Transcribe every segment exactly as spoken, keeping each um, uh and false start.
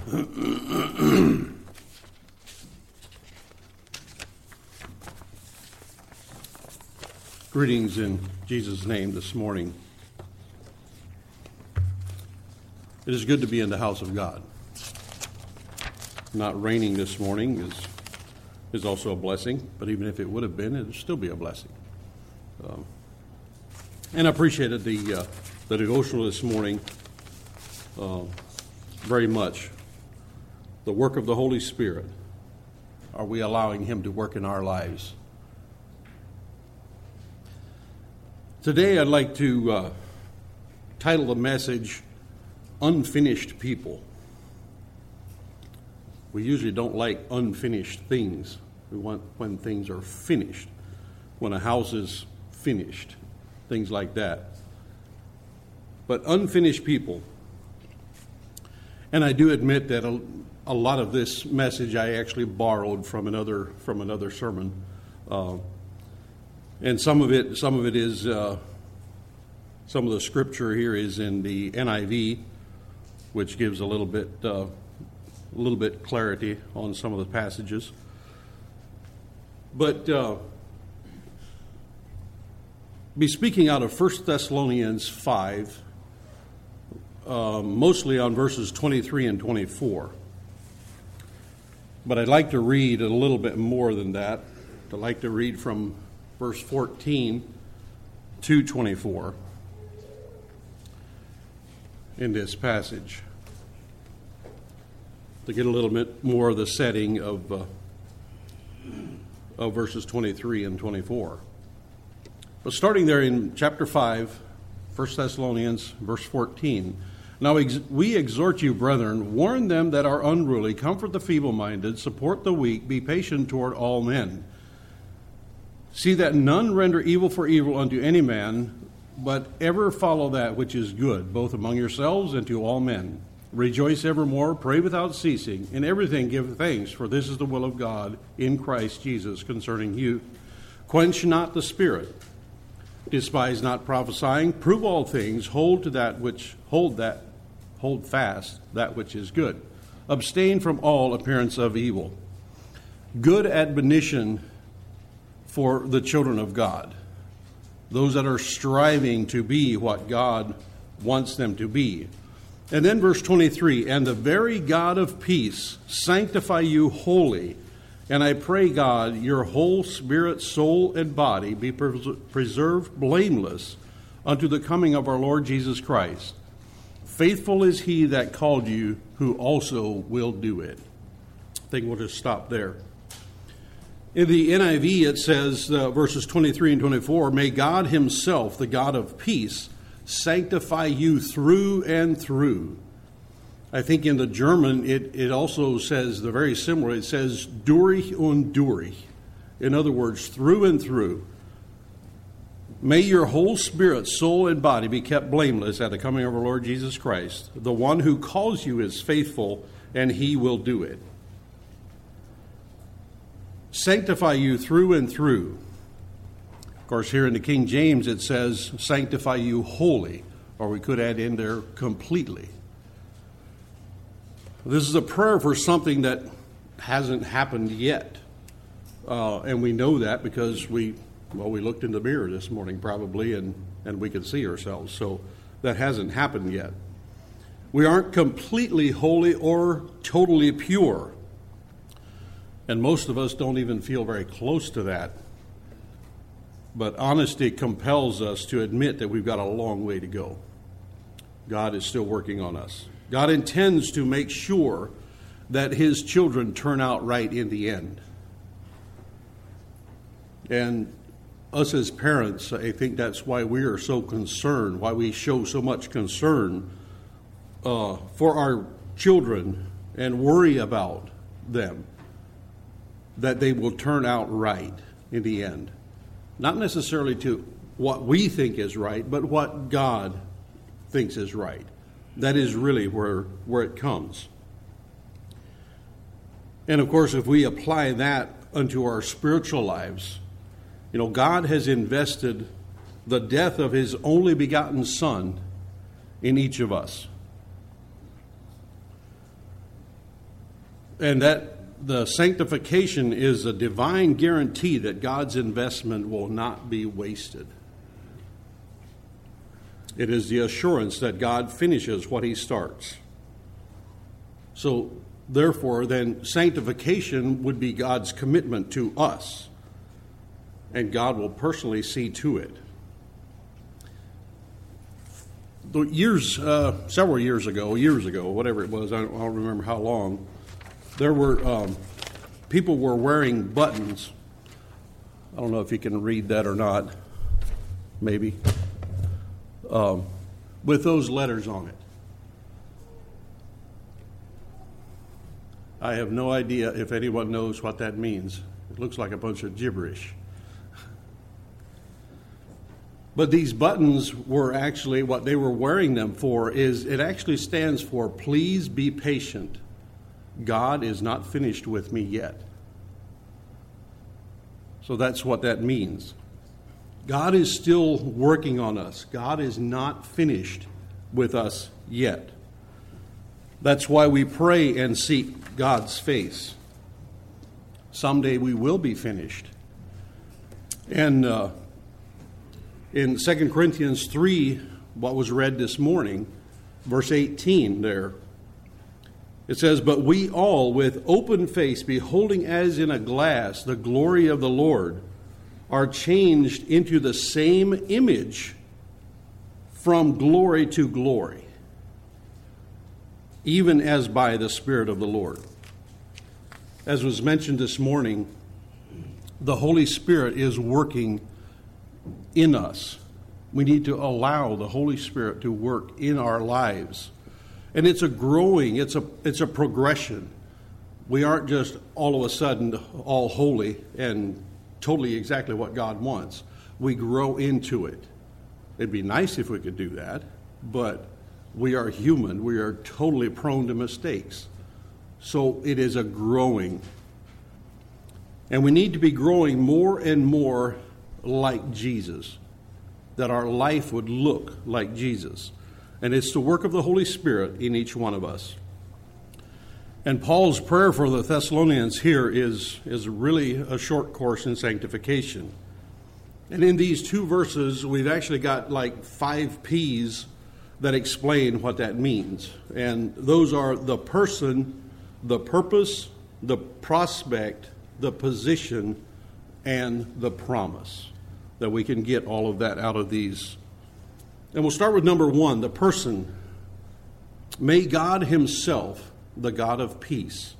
Greetings in Jesus' name this morning. It is good to be in the house of God. Not raining this morning is is also a blessing, but even if it would have been, it would still be a blessing. Um, and I appreciated the uh, the devotional this morning uh, very much. The work of the Holy Spirit. Are we allowing Him to work in our lives? Today I'd like to uh, title the message, Unfinished People. We usually don't like unfinished things. We want when things are finished, when a house is finished, things like that. But unfinished people. And I do admit that a, a lot of this message I actually borrowed from another from another sermon. Uh, And some of it, some of it is, uh, some of the scripture here is in the N I V, which gives a little bit, uh, a little bit clarity on some of the passages. But uh, be speaking out of First Thessalonians five, uh, mostly on verses twenty-three and twenty-four. But I'd like to read a little bit more than that. I'd like to read from verse fourteen to twenty-four in this passage to get a little bit more of the setting of, uh, of verses twenty-three and twenty-four. But starting there in chapter five, First Thessalonians, verse fourteen. Now ex- we exhort you, brethren, warn them that are unruly, comfort the feeble-minded, support the weak, be patient toward all men. See that none render evil for evil unto any man, but ever follow that which is good, both among yourselves and to all men. Rejoice evermore, pray without ceasing, in everything give thanks, for this is the will of God in Christ Jesus concerning you. Quench not the spirit, despise not prophesying, prove all things, hold to that which hold that hold fast that which is good. Abstain from all appearance of evil. Good admonition for the children of God, those that are striving to be what God wants them to be. And then verse twenty-three, and the very God of peace sanctify you wholly, and I pray God your whole spirit, soul, and body be pres- preserved blameless unto the coming of our Lord Jesus Christ. Faithful is he that called you, who also will do it. I think we'll just stop there. In the N I V, it says, uh, verses twenty-three and twenty-four, may God himself, the God of peace, sanctify you through and through. I think in the German, it, it also says, the very similar, it says, durch und durch. In other words, through and through. May your whole spirit, soul, and body be kept blameless at the coming of our Lord Jesus Christ. The one who calls you is faithful, and he will do it. Sanctify you through and through. Of course, here in the King James it says, sanctify you wholly, or we could add in there completely. This is a prayer for something that hasn't happened yet. Uh, and we know that because we, well, we looked in the mirror this morning probably, and, and we could see ourselves. So that hasn't happened yet. We aren't completely holy or totally pure. And most of us don't even feel very close to that. But honesty compels us to admit that we've got a long way to go. God is still working on us. God intends to make sure that his children turn out right in the end. And us as parents, I think that's why we are so concerned, why we show so much concern uh, for our children and worry about them, that they will turn out right in the end. Not necessarily to what we think is right, but what God thinks is right. That is really where, where it comes. And of course, if we apply that unto our spiritual lives, you know, God has invested the death of his only begotten Son in each of us. And that the sanctification is a divine guarantee that God's investment will not be wasted. It is the assurance that God finishes what he starts. So, therefore, then sanctification would be God's commitment to us. And God will personally see to it. The years, uh, several years ago, years ago, whatever it was, I don't, I don't remember how long, there were, um, people were wearing buttons. I don't know if you can read that or not, maybe, um, with those letters on it. I have no idea if anyone knows what that means. It looks like a bunch of gibberish. But these buttons were actually, what they were wearing them for is, it actually stands for, please be patient. God is not finished with me yet. So that's what that means. God is still working on us. God is not finished with us yet. That's why we pray and seek God's face. Someday we will be finished. And uh, in Second Corinthians three, what was read this morning, verse eighteen there, it says, but we all with open face, beholding as in a glass the glory of the Lord, are changed into the same image from glory to glory, even as by the Spirit of the Lord. As was mentioned this morning, the Holy Spirit is working in us. We need to allow the Holy Spirit to work in our lives. And it's a growing, it's a it's a progression. We aren't just all of a sudden all holy and totally exactly what God wants. We grow into it. It'd be nice if we could do that, but we are human. We are totally prone to mistakes. So it is a growing. And we need to be growing more and more like Jesus, that our life would look like Jesus. And it's the work of the Holy Spirit in each one of us. And Paul's prayer for the Thessalonians here is, is really a short course in sanctification. And in these two verses, we've actually got like five P's that explain what that means. And those are the person, the purpose, the prospect, the position, and the promise. That we can get all of that out of these. And we'll start with number one, the person. May God himself, the God of peace,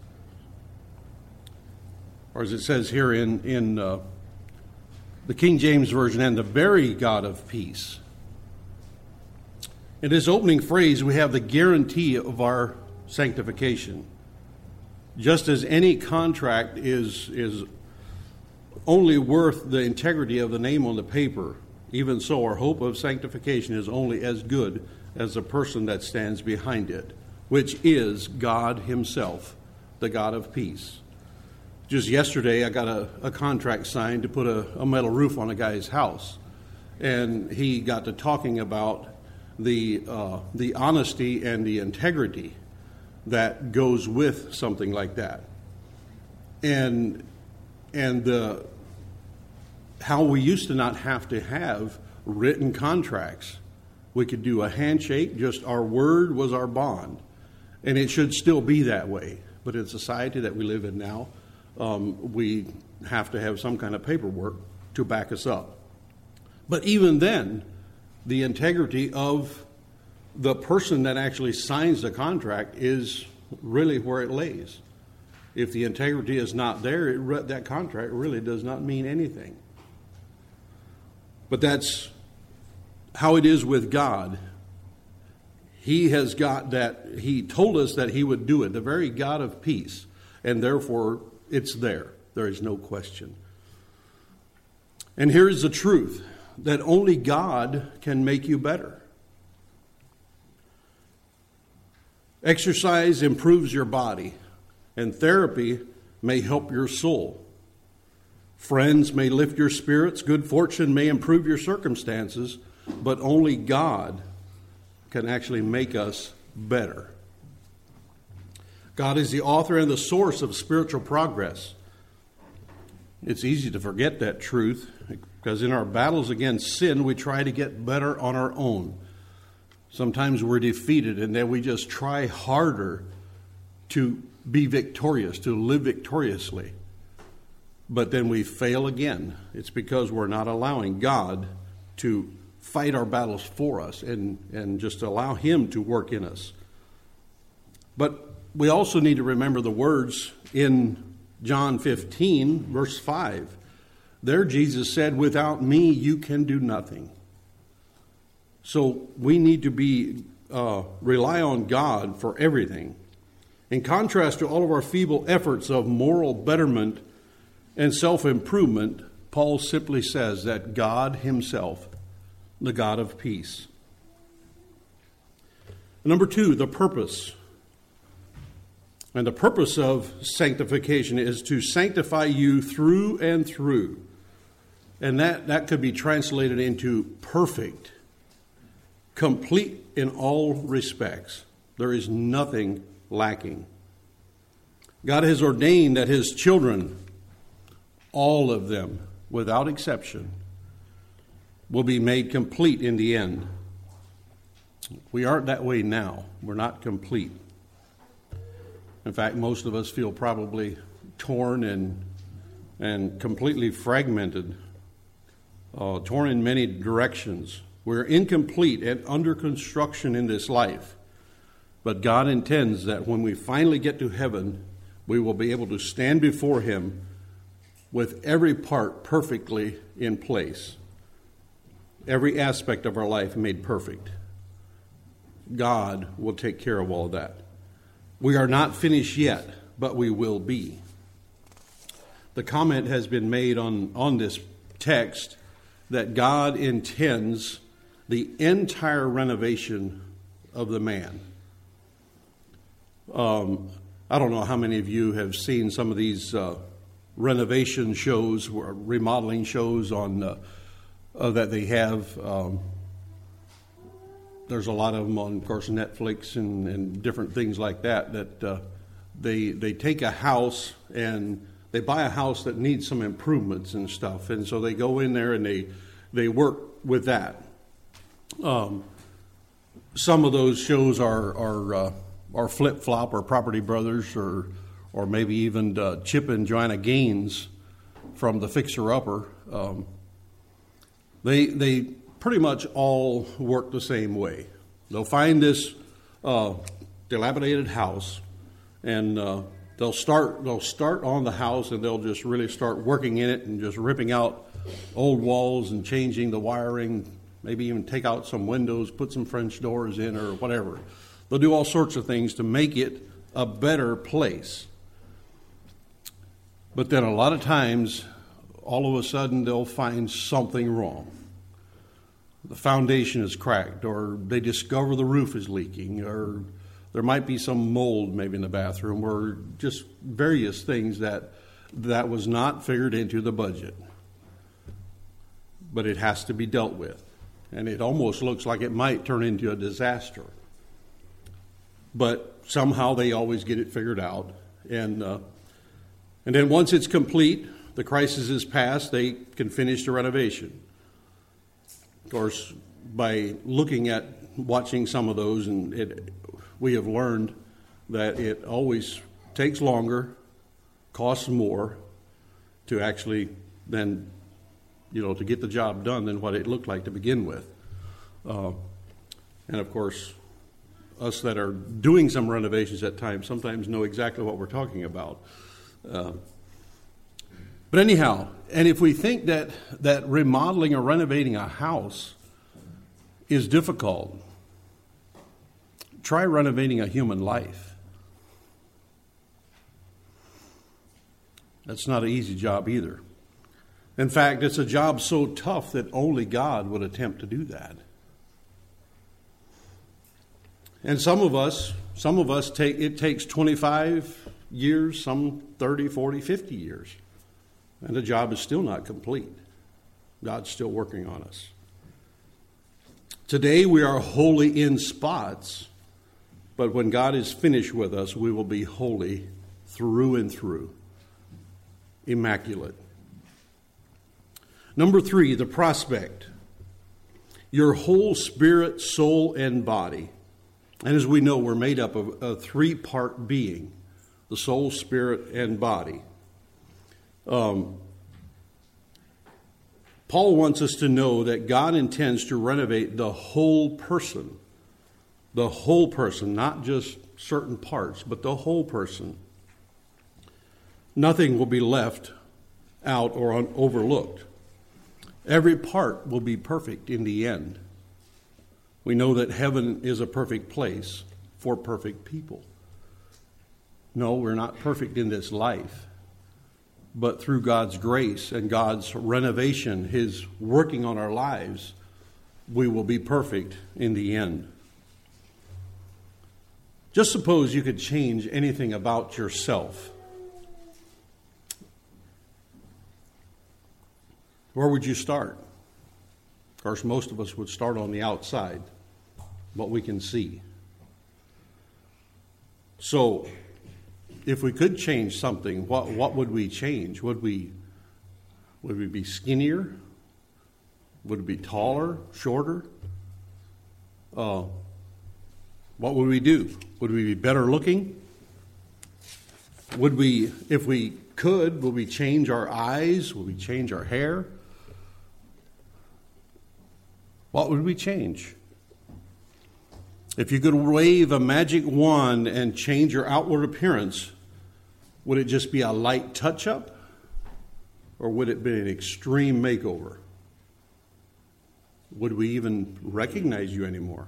or as it says here in, in uh, the King James Version, and the very God of peace. In this opening phrase, we have the guarantee of our sanctification. Just as any contract is, is only worth the integrity of the name on the paper, even so our hope of sanctification is only as good as the person that stands behind it, which is God himself, the God of peace. Just yesterday, I got a, a contract signed to put a, a metal roof on a guy's house. And he got to talking about the uh, the honesty and the integrity that goes with something like that. And and the how we used to not have to have written contracts. We could do a handshake, just our word was our bond. And it should still be that way. But in society that we live in now, um, we have to have some kind of paperwork to back us up. But even then, the integrity of the person that actually signs the contract is really where it lays. If the integrity is not there, it, that contract really does not mean anything. But that's how it is with God. He has got that, he told us that he would do it, the very God of peace, and therefore it's there. There is no question. And here's the truth, that only God can make you better. Exercise improves your body, and therapy may help your soul. Friends may lift your spirits, good fortune may improve your circumstances, but only God can actually make us better. God is the author and the source of spiritual progress. It's easy to forget that truth because in our battles against sin, we try to get better on our own. Sometimes we're defeated and then we just try harder to be victorious, to live victoriously. But then we fail again. It's because we're not allowing God to fight our battles for us and, and just allow Him to work in us. But we also need to remember the words in John fifteen, verse five. There Jesus said, "Without me you can do nothing." So we need to be uh, rely on God for everything. In contrast to all of our feeble efforts of moral betterment and self-improvement, Paul simply says that God Himself, the God of peace. Number two, the purpose. And the purpose of sanctification is to sanctify you through and through. And that, that could be translated into perfect, complete in all respects. There is nothing lacking. God has ordained that His children, all of them, without exception, will be made complete in the end. We aren't that way now. We're not complete. In fact, most of us feel probably torn and and completely fragmented, uh, torn in many directions. We're incomplete and under construction in this life. But God intends that when we finally get to heaven, we will be able to stand before Him with every part perfectly in place. Every aspect of our life made perfect. God will take care of all of that. We are not finished yet, but we will be. The comment has been made on, on this text that God intends the entire renovation of the man. Um, I don't know how many of you have seen some of these uh, renovation shows, or remodeling shows on uh, uh, that they have. Um, there's a lot of them on, of course, Netflix and, and different things like that. That uh, they they take a house and they buy a house that needs some improvements and stuff, and so they go in there and they they work with that. Um, some of those shows are are uh, are Flip Flop or Property Brothers or or maybe even uh, Chip and Joanna Gaines from the Fixer Upper. Um, they they pretty much all work the same way. They'll find this uh, dilapidated house, and uh, they'll start they'll start on the house, and they'll just really start working in it and just ripping out old walls and changing the wiring. Maybe even take out some windows, put some French doors in or whatever. They'll do all sorts of things to make it a better place. But then a lot of times, all of a sudden, they'll find something wrong. The foundation is cracked, or they discover the roof is leaking, or there might be some mold maybe in the bathroom, or just various things that that was not figured into the budget. But it has to be dealt with. And it almost looks like it might turn into a disaster. But somehow they always get it figured out. And uh, and then once it's complete, the crisis is past, they can finish the renovation. Of course, by looking at, watching some of those, and it, we have learned that it always takes longer, costs more to actually then, you know, to get the job done than what it looked like to begin with. Uh, and of course, us that are doing some renovations at times sometimes know exactly what we're talking about. Uh, but anyhow, and if we think that, that remodeling or renovating a house is difficult, try renovating a human life. That's not an easy job either. In fact, it's a job so tough that only God would attempt to do that. And some of us, some of us take, it takes twenty-five years, some thirty, forty, fifty years. And the job is still not complete. God's still working on us. Today we are wholly in spots, But when God is finished with us, we will be holy through and through, immaculate. Number three, the prospect. Your whole spirit, soul, and body. And as we know, we're made up of a three-part being, the soul, spirit, and body. Um, Paul wants us to know that God intends to renovate the whole person. The whole person, not just certain parts, but the whole person. Nothing will be left out or un- overlooked. Every part will be perfect in the end. We know that heaven is a perfect place for perfect people. No, we're not perfect in this life. But through God's grace and God's renovation, His working on our lives, we will be perfect in the end. Just suppose you could change anything about yourself. Where would you start? Of course, most of us would start on the outside, what we can see. So, if we could change something, what, what would we change? Would we, would we be skinnier? Would we be taller, shorter? Uh, what would we do? Would we be better looking? Would we, if we could, would we change our eyes? Would we change our hair? What would we change? If you could wave a magic wand and change your outward appearance, would it just be a light touch-up? Or would it be an extreme makeover? Would we even recognize you anymore?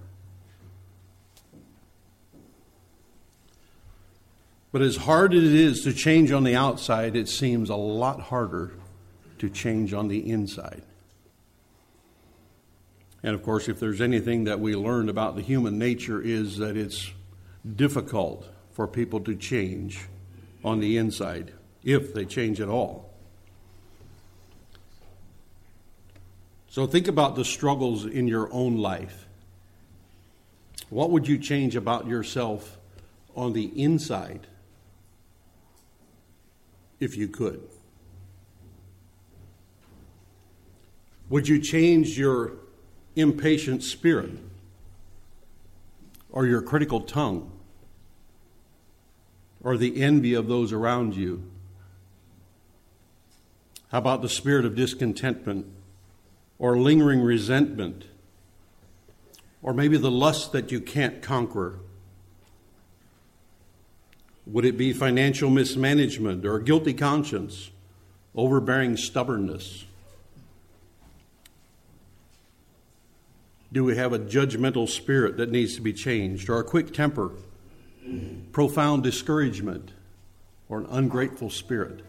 But as hard as it is to change on the outside, it seems a lot harder to change on the inside. And of course, if there's anything that we learned about the human nature is that it's difficult for people to change on the inside, if they change at all. So think about the struggles in your own life. What would you change about yourself on the inside if you could? Would you change your impatient spirit or your critical tongue or the envy of those around you? How about the spirit of discontentment or lingering resentment, or maybe the lust that you can't conquer? Would it be financial mismanagement or guilty conscience, overbearing stubbornness? Do we have a judgmental spirit that needs to be changed, or a quick temper, profound discouragement, or an ungrateful spirit?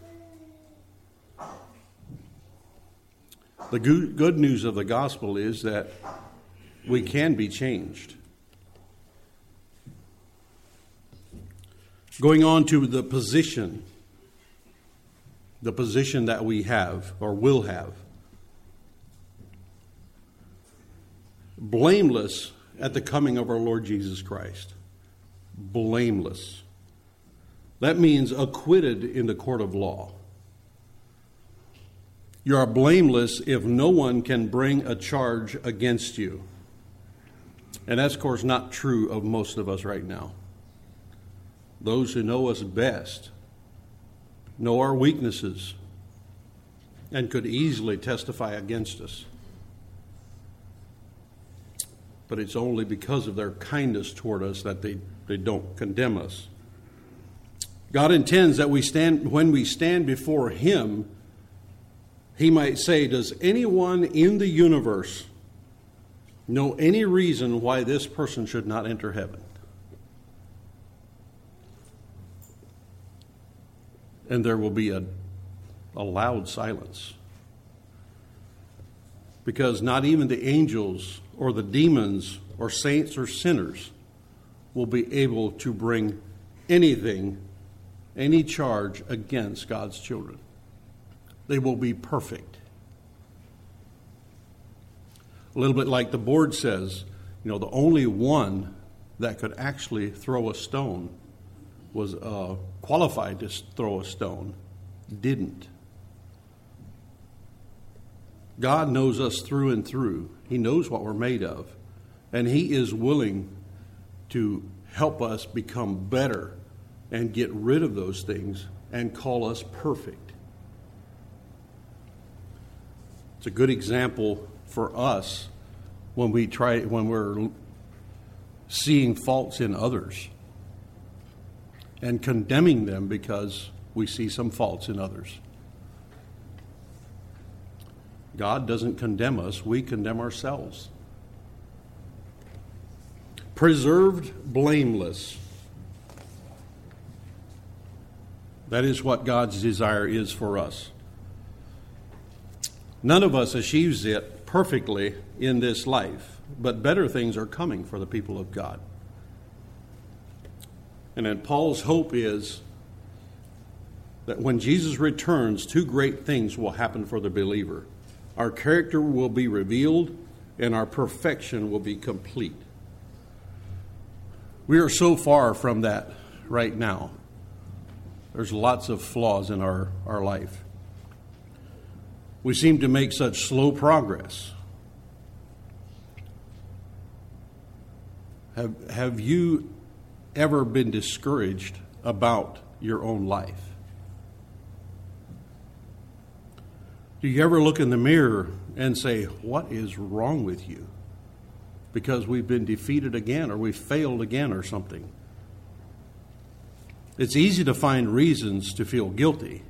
The good news of the gospel is that we can be changed. Going on to the position, the position that we have or will have. Blameless at the coming of our Lord Jesus Christ. Blameless. That means acquitted in the court of law. You are blameless if no one can bring a charge against you. And that's, of course, not true of most of us right now. Those who know us best know our weaknesses and could easily testify against us. But it's only because of their kindness toward us that they, they don't condemn us. God intends that we stand, when we stand before Him, He might say, does anyone in the universe know any reason why this person should not enter heaven? And there will be a, a loud silence. Because not even the angels or the demons or saints or sinners will be able to bring anything, any charge against God's children. They will be perfect. A little bit like the board says, you know, the only one that could actually throw a stone, was uh, qualified to throw a stone, didn't. God knows us through and through. He knows what we're made of. And He is willing to help us become better and get rid of those things and call us perfect. It's a good example for us when we try when we're seeing faults in others and condemning them because we see some faults in others. God doesn't condemn us, we condemn ourselves. Preserved blameless. That is what God's desire is for us. None of us achieves it perfectly in this life, but better things are coming for the people of God. And then Paul's hope is that when Jesus returns, two great things will happen for the believer. Our character will be revealed, and our perfection will be complete. We are so far from that right now. There's lots of flaws in our, our life. We seem to make such slow progress. Have, have you ever been discouraged about your own life? Do you ever look in the mirror and say, what is wrong with you? Because we've been defeated again, or we've failed again, or something. It's easy to find reasons to feel guilty.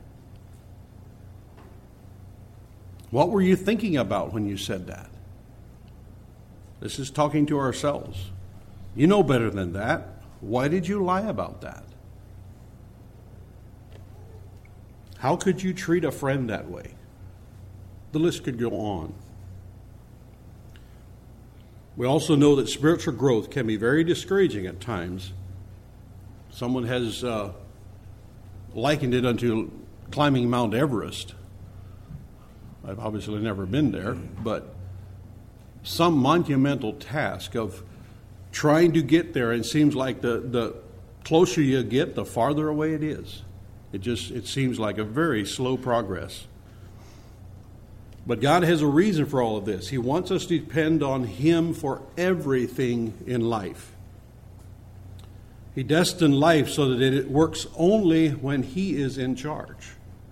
What were you thinking about when you said that? This is talking to ourselves. You know better than that. Why did you lie about that? How could you treat a friend that way? The list could go on. We also know that spiritual growth can be very discouraging at times. Someone has uh, likened it unto climbing Mount Everest. I've obviously never been there, but some monumental task of trying to get there, and it seems like the, the closer you get, the farther away it is. It just it seems like a very slow progress. But God has a reason for all of this. He wants us to depend on Him for everything in life. He destined life so that it works only when He is in charge.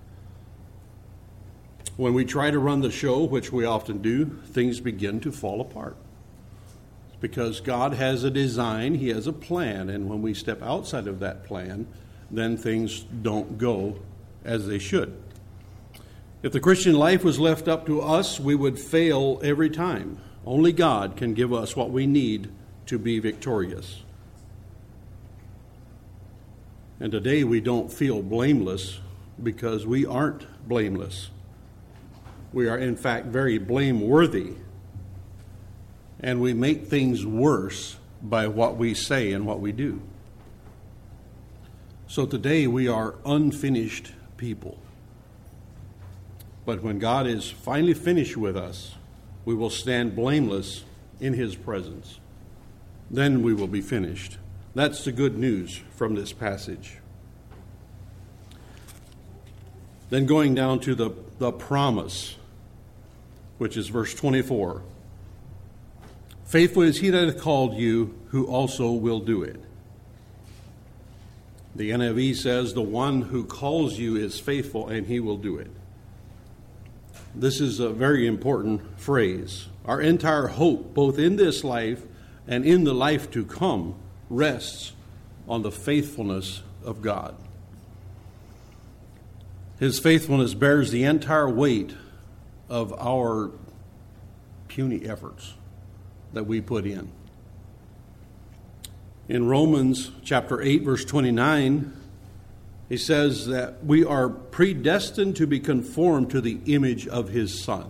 When we try to run the show, which we often do, things begin to fall apart. It's because God has a design, He has a plan, and when we step outside of that plan, then things don't go as they should. If the Christian life was left up to us, we would fail every time. Only God can give us what we need to be victorious. And today we don't feel blameless because we aren't blameless. We are, in fact, very blameworthy. And we make things worse by what we say and what we do. So today we are unfinished people. But when God is finally finished with us, we will stand blameless in His presence. Then we will be finished. That's the good news from this passage. Then going down to the, the promise, which is verse twenty-four. Faithful is He that hath called you, who also will do it. The N I V says, the one who calls you is faithful, and He will do it. This is a very important phrase. Our entire hope, both in this life and in the life to come, rests on the faithfulness of God. His faithfulness bears the entire weight of our puny efforts that we put in. In Romans chapter eight, verse twenty-nine, he says that we are predestined to be conformed to the image of His Son.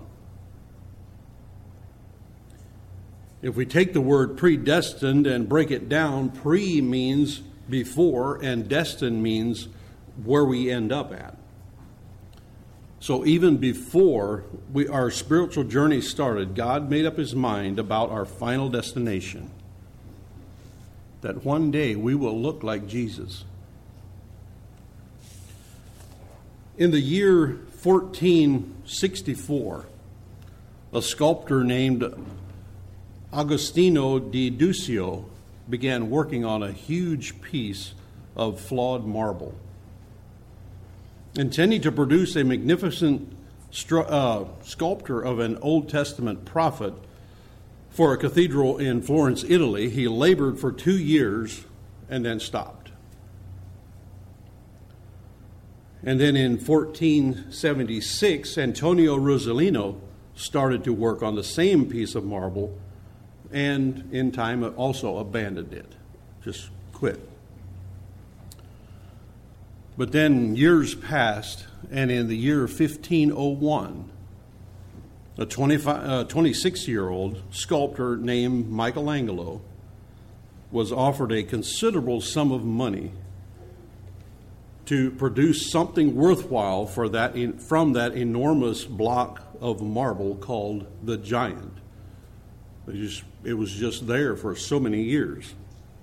If we take the word predestined and break it down, pre means before and destined means where we end up at. So even before we, our spiritual journey started, God made up His mind about our final destination. that one day we will look like Jesus. In the year fourteen sixty-four, a sculptor named Agostino di Duccio began working on a huge piece of flawed marble, intending to produce a magnificent stru- uh, sculpture of an Old Testament prophet for a cathedral in Florence, Italy. He labored for two years and then stopped. And then in fourteen seventy-six, Antonio Rossellino started to work on the same piece of marble, and in time also abandoned it, just quit. But then years passed, and in the year fifteen oh one, a twenty-six-year-old sculptor named Michelangelo was offered a considerable sum of money to produce something worthwhile for that in, from that enormous block of marble called the Giant. It, just, it was just there for so many years.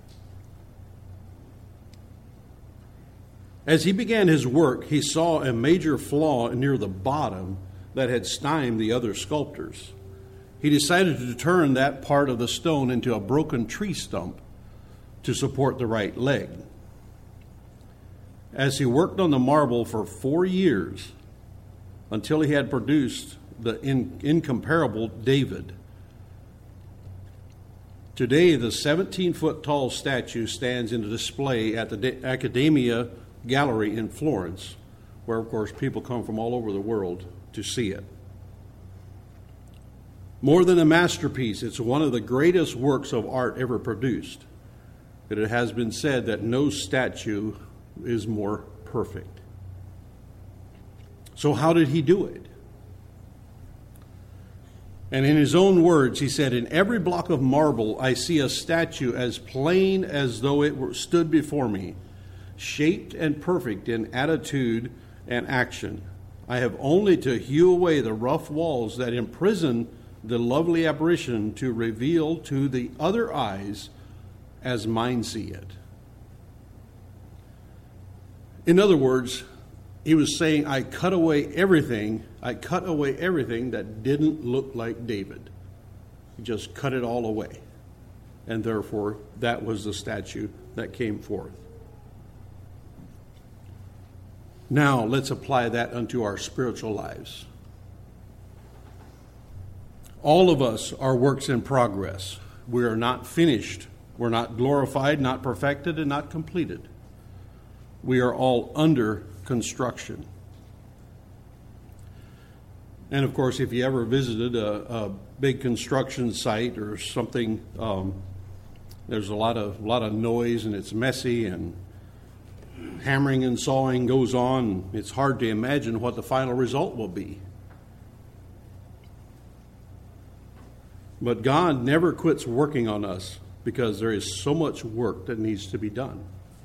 As he began his work, he saw a major flaw near the bottom that had stymied the other sculptors. He decided to turn that part of the stone into a broken tree stump to support the right leg. As he worked on the marble for four years, until he had produced the in, incomparable David. Today, the seventeen-foot tall statue stands in a display at the De- Accademia Gallery in Florence, where, of course, people come from all over the world to see it. More than a masterpiece, it's one of the greatest works of art ever produced. But it has been said that no statue is more perfect. So how did he do it? And in his own words, he said, "In every block of marble I see a statue as plain as though it were stood before me, shaped and perfect in attitude and action. I have only to hew away the rough walls that imprison the lovely apparition to reveal to the other eyes as mine see it." In other words, he was saying, I cut away everything, I cut away everything that didn't look like David. He just cut it all away. And therefore, that was the statue that came forth. Now, let's apply that unto our spiritual lives. All of us are works in progress. We are not finished. We're not glorified, not perfected, and not completed. We are all under construction. And of course, if you ever visited a, a big construction site or something, um, there's a lot of lot of noise and it's messy and hammering and sawing goes on. It's hard to imagine what the final result will be. But God never quits working on us because there is so much work that needs to be done.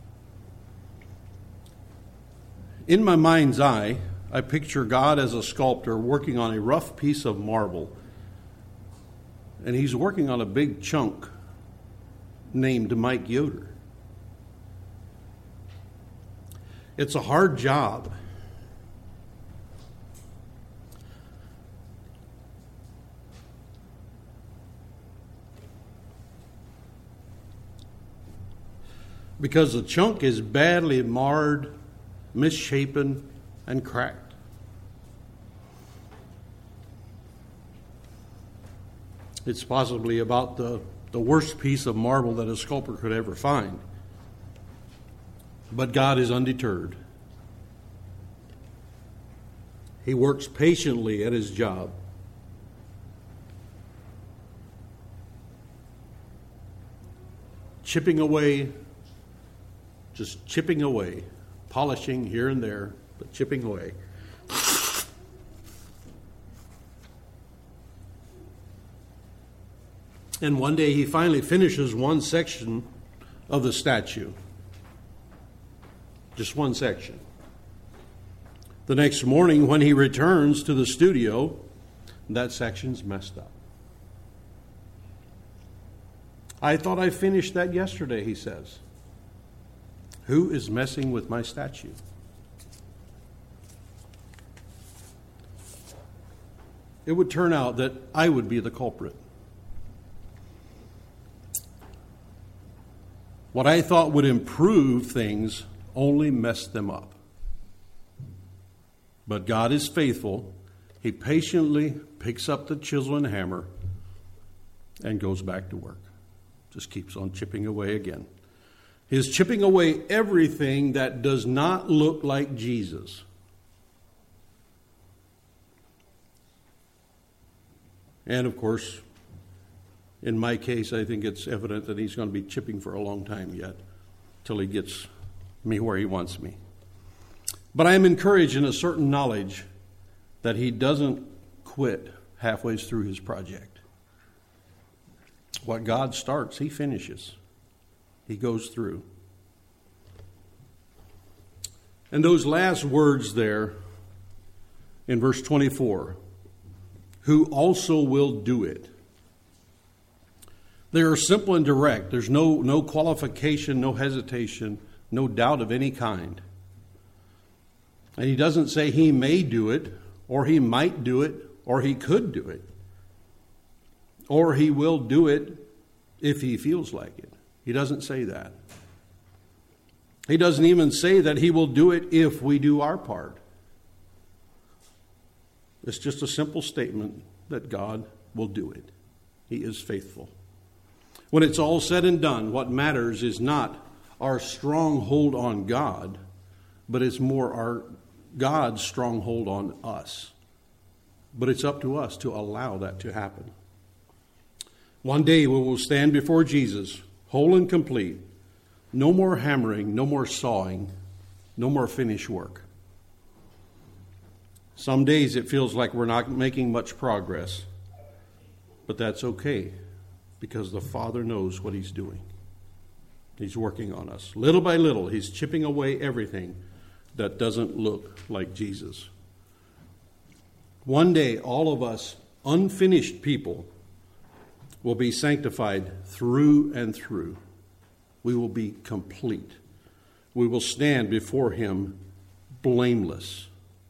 In my mind's eye, I picture God as a sculptor working on a rough piece of marble. And he's working on a big chunk named Mike Yoder. It's a hard job. Because the chunk is badly marred, misshapen, and cracked. It's possibly about the, the worst piece of marble that a sculptor could ever find. But God is undeterred. He works patiently at his job. Chipping away, just chipping away, polishing here and there, but chipping away. And one day he finally finishes one section of the statue. Just one section. The next morning when he returns to the studio, that section's messed up. I thought I finished that yesterday, he says. Who is messing with my statue? It would turn out that I would be the culprit. What I thought would improve things only messed them up. But God is faithful. He patiently picks up the chisel and hammer and goes back to work. Just keeps on chipping away again. He's chipping away everything that does not look like Jesus. And of course, in my case, I think it's evident that he's going to be chipping for a long time yet, till he gets me where he wants me. But I am encouraged in a certain knowledge that he doesn't quit halfway through his project. What God starts, he finishes. He goes through. And those last words there in verse twenty-four, who also will do it. They are simple and direct. There's no, no qualification, no hesitation, no doubt of any kind. And he doesn't say he may do it, or he might do it, or he could do it, or he will do it if he feels like it. He doesn't say that. He doesn't even say that he will do it if we do our part. It's just a simple statement that God will do it. He is faithful. When it's all said and done, what matters is not our stronghold on God, but it's more our God's stronghold on us. But it's up to us to allow that to happen. One day we will stand before Jesus, whole and complete. No more hammering, no more sawing, no more finished work. Some days it feels like we're not making much progress, but that's okay because the Father knows what He's doing. He's working on us. Little by little, He's chipping away everything that doesn't look like Jesus. One day, all of us unfinished people will be sanctified through and through. We will be complete. We will stand before Him blameless.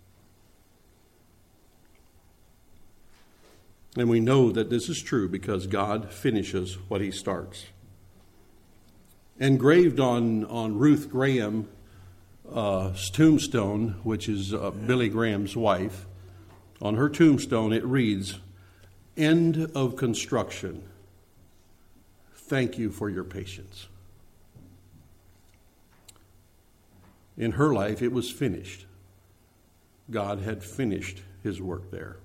And we know that this is true because God finishes what He starts. Engraved on, on Ruth Graham's uh, tombstone, which is uh, Billy Graham's wife, on her tombstone it reads, "End of construction. Thank you for your patience." In her life, it was finished. God had finished His work there.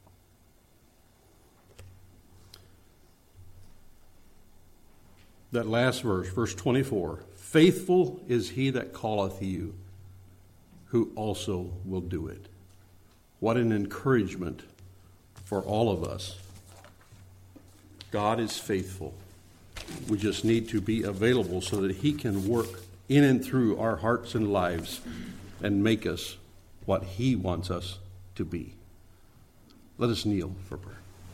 That last verse, verse twenty-four, faithful is He that calleth you, who also will do it. What an encouragement for all of us. God is faithful. We just need to be available so that He can work in and through our hearts and lives and make us what He wants us to be. Let us kneel for prayer.